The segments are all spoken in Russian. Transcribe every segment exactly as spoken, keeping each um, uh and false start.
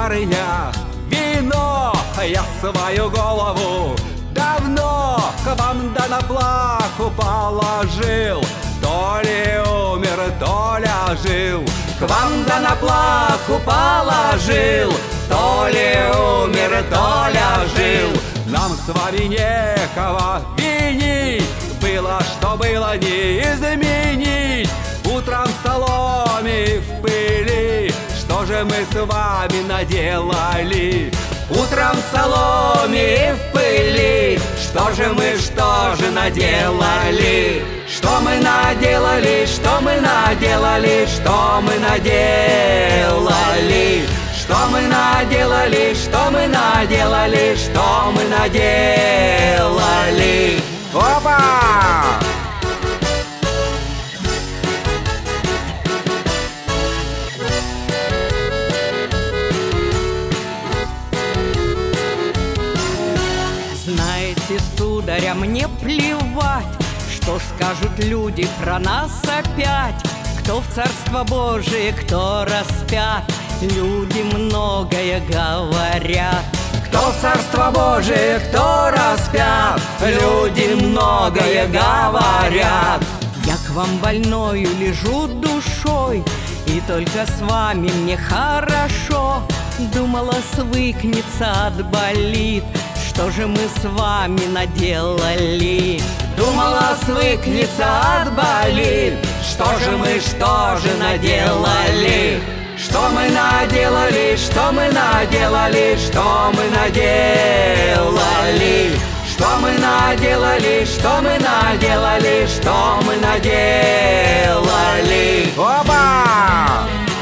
сударыня, вино я свою голову давно к вам да на плаху положил. То ли умер, то ли жил, к вам да на плаху положил. То ли умер, то ли жил. Нам с вами некого винить, было, что было, не изменить. Утром в соломе, в пыли, что же мы с вами наделали? Утром в соломе, в пыли, что же мы, что же наделали? Что мы наделали, что мы наделали, что мы наделали? Что мы наделали, что мы наделали, что мы наделали? Опа! Знаете, сударя, мне плевать, что скажут люди про нас опять. Кто в Царство Божие, кто распят, люди многое говорят. Кто в Царство Божие, кто распят, люди многое говорят. Я к вам больною лежу душой, и только с вами мне хорошо. Думала, свыкнется, отболит, что же мы с вами наделали? Думала, свыкнется, отболит, что же мы, что же наделали? Что мы наделали, что мы наделали, что мы наделали? Что мы наделали, что мы наделали, что мы наделали? Опа!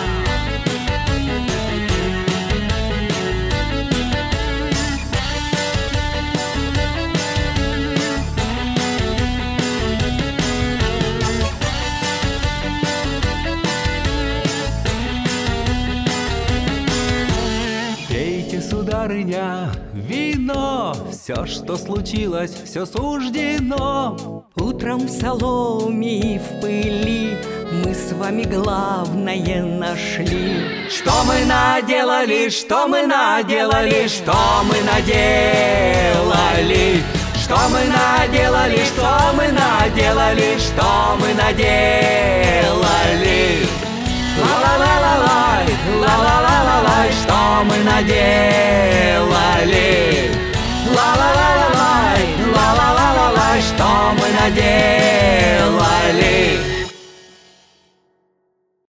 Пейте, сударыня, вино, все, что случилось, все суждено. Утром в соломе и в пыли мы с вами главное нашли. Что мы наделали, что мы наделали, что мы наделали? Что мы наделали, что мы наделали, что мы наделали? Ла-ла-ла-ла-лай, ла-ла-ла-ла-лай, что мы наделали?